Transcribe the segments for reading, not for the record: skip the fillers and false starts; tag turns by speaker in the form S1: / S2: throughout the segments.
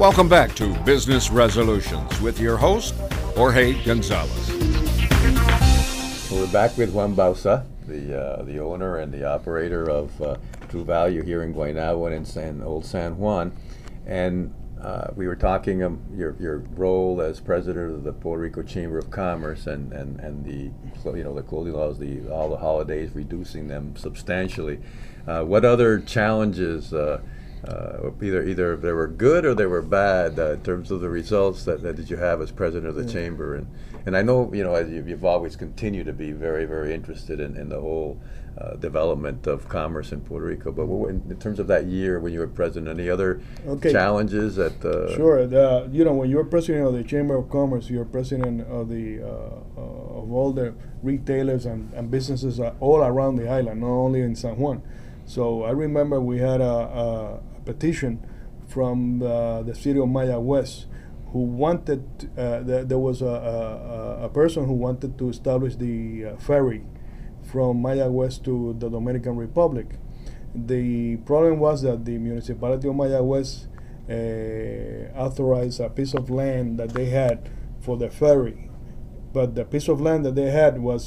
S1: Welcome back to Business Resolutions with your host, Jorge Gonzalez.
S2: We're back with Juan Bauza, the owner and the operator of True Value here in Guaynabo and in Old San Juan. And we were talking your role as president of the Puerto Rico Chamber of Commerce and the clothing laws, all the holidays, reducing them substantially. What other challenges, either they were good or they were bad, in terms of the results that you have as president of the chamber? And I know, you've always continued to be very, very interested in the whole development of commerce in Puerto Rico. But in terms of that year when you were president, any other challenges that?
S3: Sure. When you're president of the Chamber of Commerce, you're president of of all the retailers and businesses all around the island, not only in San Juan. So I remember we had a petition from the city of Mayagüez who wanted, there was a person who wanted to establish the ferry from Mayagüez to the Dominican Republic. The problem was that the municipality of Mayagüez authorized a piece of land that they had for the ferry, but the piece of land that they had was,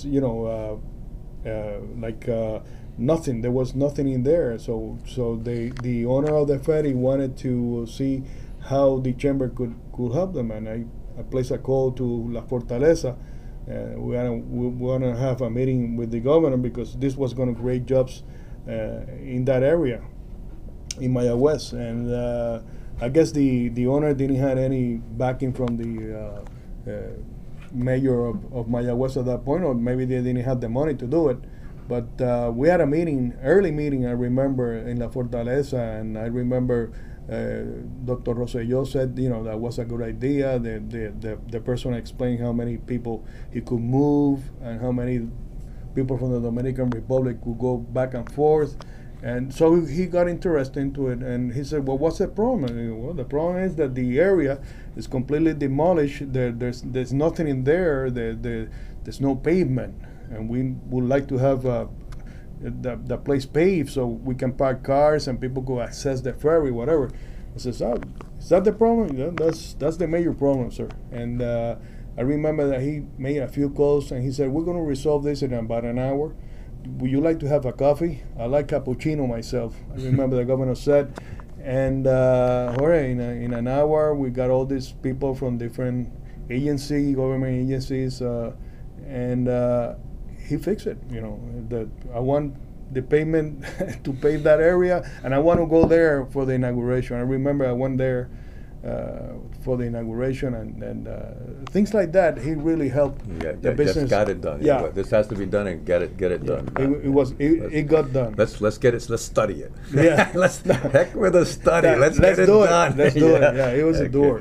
S3: nothing. There was nothing in there. So the owner of the ferry wanted to see how the chamber could help them, and I placed a call to La Fortaleza. We want to have a meeting with the governor because this was going to create jobs in that area, in Mayagüez. And I guess the owner didn't have any backing from the mayor of Mayagüez at that point, or maybe they didn't have the money to do it. But we had a early meeting, I remember, in La Fortaleza, and I remember Dr. Rosselló said, that was a good idea. The person explained how many people he could move and how many people from the Dominican Republic could go back and forth. And so he got interested into it, and he said, well, what's the problem? And I go, well, the problem is that the area is completely demolished. There's nothing in there. There's no pavement, and we would like to have the place paved so we can park cars and people go access the ferry, whatever. I says, is that the problem? Yeah, that's the major problem, sir. And I remember that he made a few calls and he said, we're going to resolve this in about an hour. Would you like to have a coffee? I like cappuccino myself. I remember the governor said. And Jorge, in an hour, we got all these people from different government agencies, and he fixed it. I want the pavement to pave that area, and I want to go there for the inauguration. I remember I went there for the inauguration, and things like that. He really helped the business.
S2: Just got it done.
S3: Yeah,
S2: this has to be done and get it done.
S3: It got done.
S2: Let's get it. Let's study it.
S3: Yeah,
S2: heck with the study. Let's get it
S3: do it.
S2: done.
S3: Let's do it. Yeah, it was a door.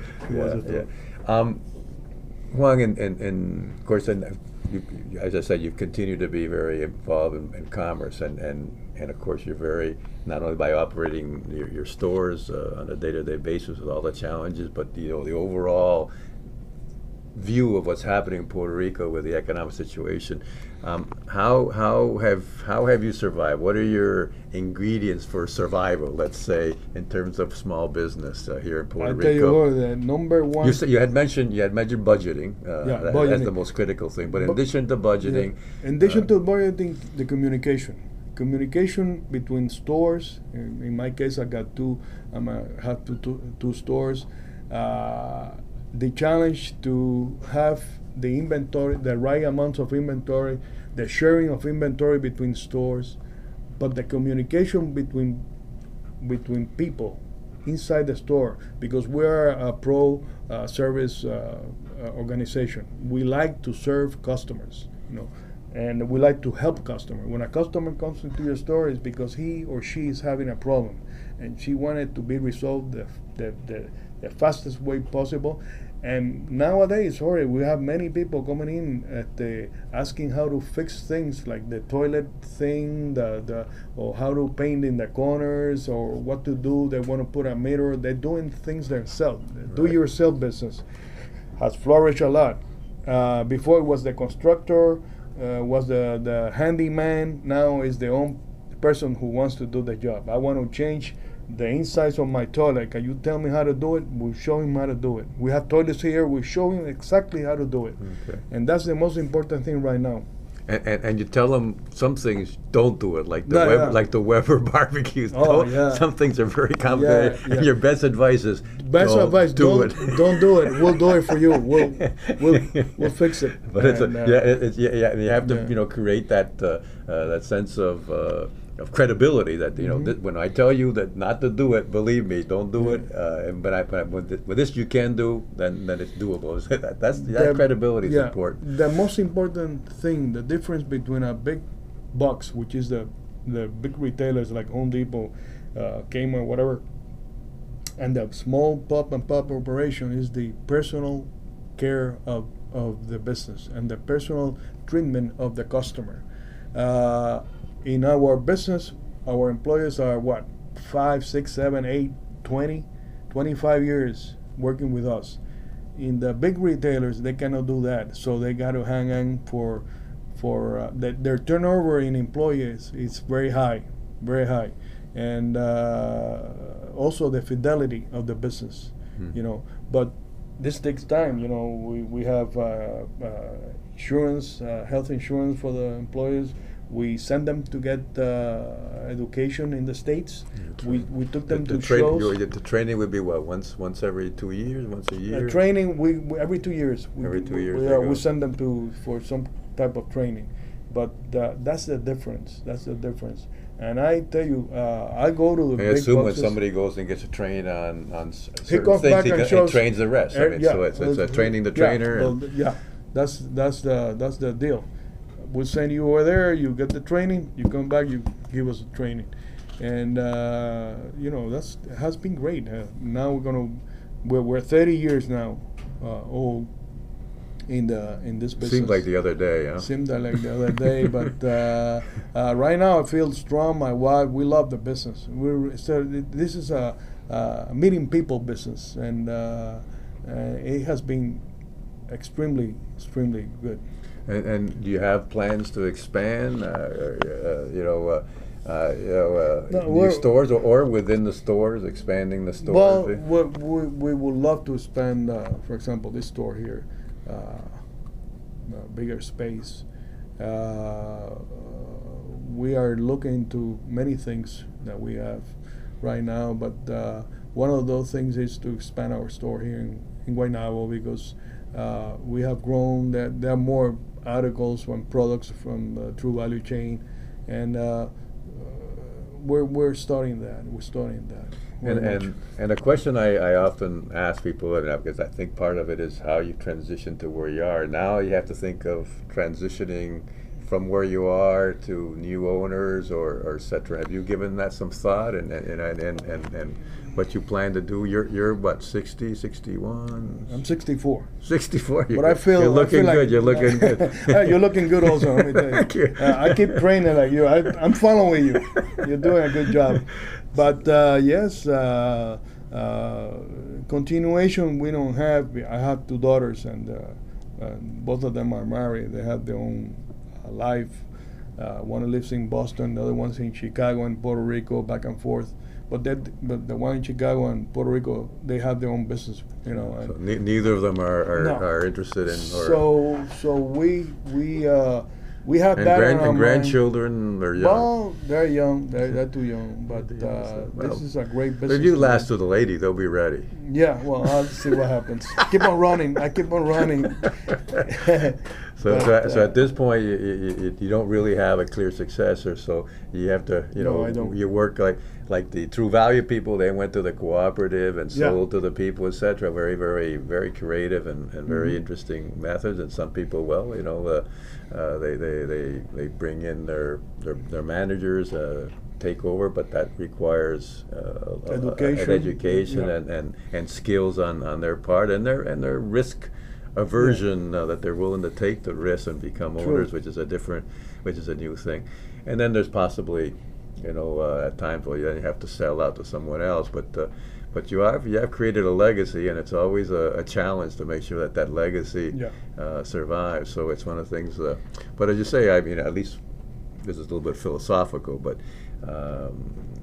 S2: Juan, and of course, as I said, you've continued to be very involved in commerce, and of course, you're very, not only by operating your stores on a day-to-day basis with all the challenges, but the overall view of what's happening in Puerto Rico with the economic situation. How have you survived? What are your ingredients for survival, let's say, in terms of small business here in Puerto Rico?
S3: I'll tell you what, the number one.
S2: You had mentioned budgeting.
S3: Budgeting.
S2: That's the most critical thing. But in addition to budgeting,
S3: in addition to budgeting, the communication between stores. In my case, I got two. I have two stores. The challenge to have the inventory, the right amounts of inventory, the sharing of inventory between stores, but the communication between people inside the store, because we are a pro service organization. We like to serve customers, and we like to help customers. When a customer comes into your store, it's because he or she is having a problem, and she wanted to be resolved the fastest way possible. And nowadays, we have many people coming in asking how to fix things like the toilet thing, or how to paint in the corners, or what to do. They want to put a mirror. They're doing things themselves. Right. Do-yourself business has flourished a lot. Before it was the constructor, was the handyman. Now is the own person who wants to do the job. I want to change the insides of my toilet. Can you tell me how to do it? We'll show him how to do it. We have toilets here. We show him exactly how to do it.
S2: Okay.
S3: And that's the most important thing right now.
S2: And you tell them some things don't do it, like the
S3: No, yeah.
S2: like the Weber barbecues.
S3: Oh,
S2: Don't-
S3: yeah.
S2: Some things are very complicated.
S3: Yeah, yeah.
S2: And your best advice is
S3: Best
S2: don't
S3: advice:
S2: do it.
S3: don't do it. We'll do it for you. We'll fix it.
S2: But it's
S3: And,
S2: and you have to
S3: yeah.
S2: create that sense of credibility that
S3: Mm-hmm.
S2: when I tell you that not to do it, believe me, don't do it. But with this you can do, then it's doable. That credibility is
S3: yeah,
S2: important.
S3: The most important thing, the difference between a big box, which is the big retailers like Home Depot, Kmart, whatever, and the small pop and pop operation is the personal care of the business and the personal treatment of the customer. In our business, our employees are 5, 6, 7, 8, 20, 25 years working with us. In the big retailers, they cannot do that, so they got to hang on for their turnover in employees is very high, and also the fidelity of the business, But this takes time, We have insurance, health insurance for the employees. We send them to get education in the States. We took them to shows.
S2: The training would be once every 2 years, once a year.
S3: Training we every 2 years.
S2: Every 2 years.
S3: We send them for some type of training, but that's the difference. And I tell you, I go to the
S2: I
S3: big
S2: assume when
S3: boxes.
S2: somebody goes and gets a train on
S3: He
S2: certain
S3: comes back
S2: things,
S3: and
S2: he
S3: shows
S2: trains the rest. I mean, so it's training the trainer.
S3: Yeah, that's the deal. We'll send you over there. You get the training. You come back. You give us the training, and it has been great. Now we're 30 years now old in this business.
S2: Seemed like the other day, huh?
S3: Seemed like the other day, but right now I feel strong. My wife, we love the business. This is a meeting people business, and it has been extremely good.
S2: And do you have plans to expand, new stores or within the stores, expanding the stores?
S3: Well, we would love to expand, for example, this store here, bigger space. We are looking to many things that we have right now, but one of those things is to expand our store here in Guaynabo, because we have grown. There are more articles and products from the True Value chain, and we're starting that.
S2: And a question I often ask people, because I think part of it is how you transition to where you are. Now you have to think of transitioning from where you are to new owners or et cetera. Have you given that some thought and what you plan to do? You're what, 60, 61?
S3: I'm 64.
S2: 64.
S3: But I feel
S2: you're looking
S3: like
S2: good. You're looking good.
S3: You're looking good also. Let me tell you.
S2: Thank you.
S3: I keep training like you. I'm following you. You're doing a good job. But yes, continuation we don't have. I have 2 daughters, and both of them are married. They have their own life. One lives in Boston, the other one's in Chicago and Puerto Rico, back and forth. But the one in Chicago and Puerto Rico, they have their own business, And
S2: So neither of them are interested in.
S3: So we have that.
S2: And grandchildren are young.
S3: Well, they're young. They're too young. But this is a great business.
S2: If you last with a lady, they'll be ready.
S3: Yeah. Well, I'll see what happens. Keep on running. I keep on running.
S2: So at this point, you don't really have a clear successor. So you have to,
S3: No, I don't.
S2: you work like the True Value people. They went to the cooperative and sold to the people, etc. Very, very, very creative and very interesting methods. And some people, well, they bring in their managers. Take over, but that requires education and skills on their part and their risk aversion that they're willing to take the risk and become owners, which is a new thing. And then there's possibly, at times where you have to sell out to someone else, but you have created a legacy, and it's always a challenge to make sure that legacy survives. So it's one of the things. But as you say, I mean, at least this is a little bit philosophical, but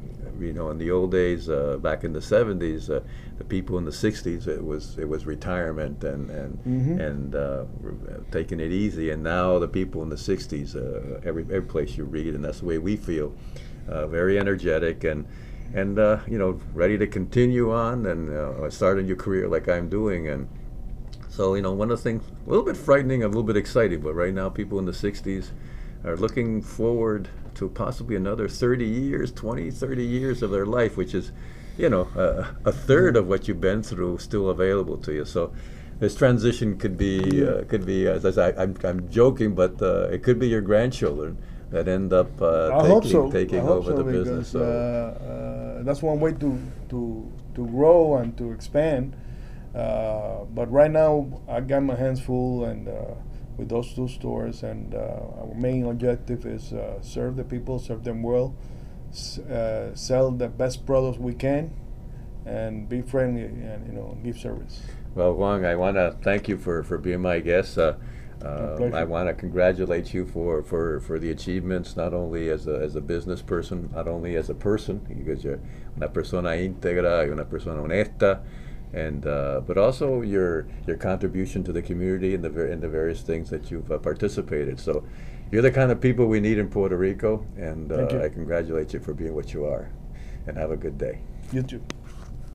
S2: in the old days, back in the 70s, the people in the 60s, it was retirement and taking it easy. And now the people in the 60s, every place you read, and that's the way we feel, very energetic and ready to continue on and starting your career like I'm doing. And so, one of the things, a little bit frightening, a little bit exciting, but right now people in the 60s are looking forward to possibly another 30 years, 20, 30 years of their life, which is, a third of what you've been through still available to you. So this transition could be, as I say, I'm joking, but it could be your grandchildren that end up taking over the business.
S3: So. That's one way to grow and to expand. But right now, I got my hands full, and with those 2 stores, and our main objective is serve the people, serve them well, sell the best products we can, and be friendly and give service.
S2: Well, Juan, I want to thank you for being my guest. I want to congratulate you for the achievements, not only as a business person, not only as a person, because you're una persona íntegra, una persona honesta, and but also your contribution to the community and the various things that you've participated. So you're the kind of people we need in Puerto Rico, and I congratulate you for being what you are. And have a good day.
S3: You too.